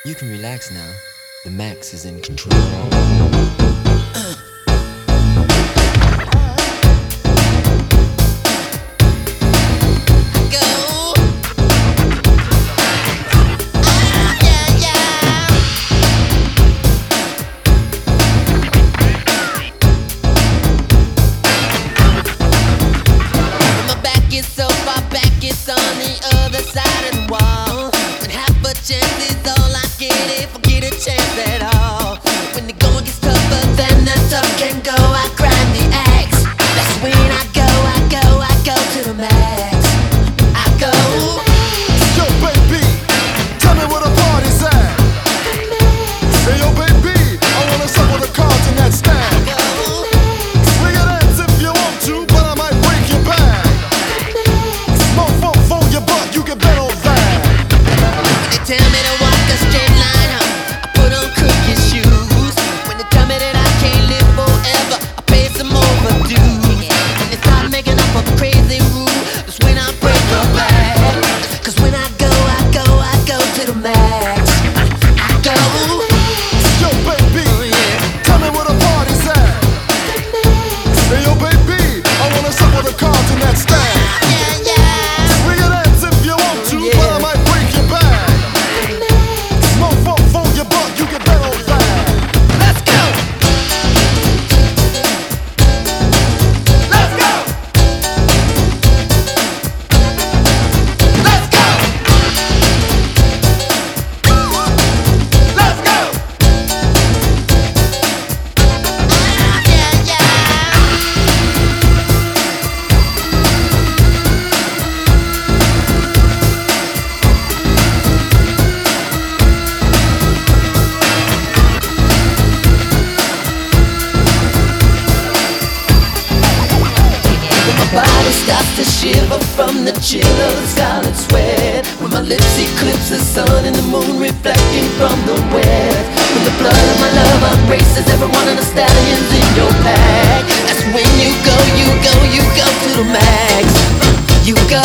You can relax now. The Max is in control. It's on the other side of the wall. When half a chance is all I get, if I get a chance at all. When the going gets tougher than the tough can go, I grind the axe. That's when I go to the max. I go. Yo, baby, tell me where the party's at. Hey, yo, baby, I wanna suck with the cards in that stack. Swing your dance if you want to, but I might break your back. Your butt, you can bet on that. When they tell me to walk a straight line, I put on crooked shoes. When they tell me that I can't live forever, I pay some overdue. When they start making up a crazy rule, that's when I break the back. Cause when I go to the max. I go. Yo, baby, tell me where the party's at. Hey, yo, baby, I wanna suck with the cards in that stack. Body starts to shiver from the chill of the scarlet sweat. When my lips eclipse the sun and the moon reflecting from the west. When the blood of my love embraces every one of the stallions in your pack. That's when you go to the max. You go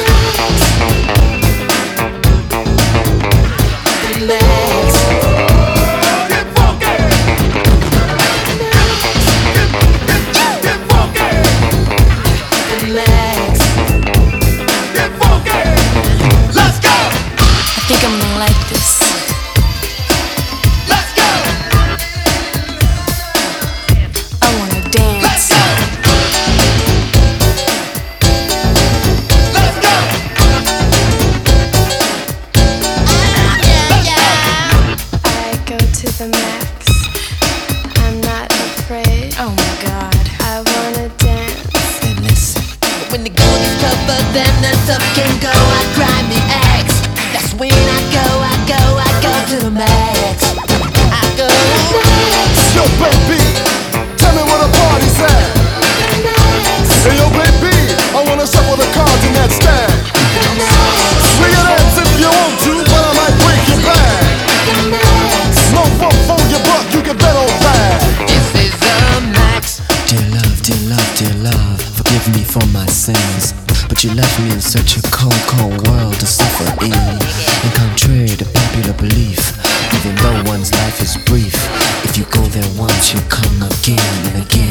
to the max. I think I'm gonna like this. Let's go. I wanna dance. Let's go. Let's go. I go to the max. I'm not afraid. Oh my god. I wanna dance. And listen. When the going is tougher than the tough can go, I grind the axe. That's when I go to the max. I go. Yo, baby, tell me where the party's at. Hey, yo, baby, I wanna suck with the cards in that stack. Swing your dance if you want to, but I might break your back. No funk for your butt, you can bet on that. This is the max. Dear love, dear love, dear love, forgive me for my sins. But you left me in such a cold, cold world to suffer in. And contrary to popular belief, even though one's life is brief, if you go there once, you come again and again.